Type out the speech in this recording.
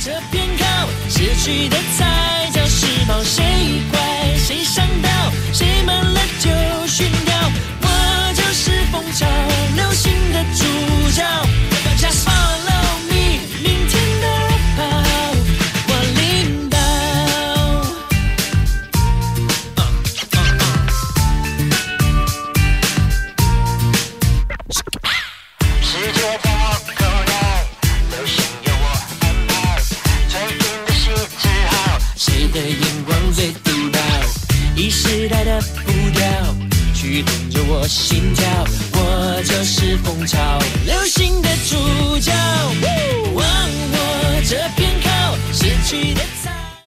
这偏靠，失去的才叫时髦。谁怪谁上道，谁慢了就熏掉。我就是风潮流行的主角。Just follow me， 明天的热跑我领导。 世界在我口袋，流行由我安排，最近的戏只好， 谁的眼光最独到？一时代的步调，驱动着我心跳。我就是风潮流行的主角。忘我这偏靠，失去的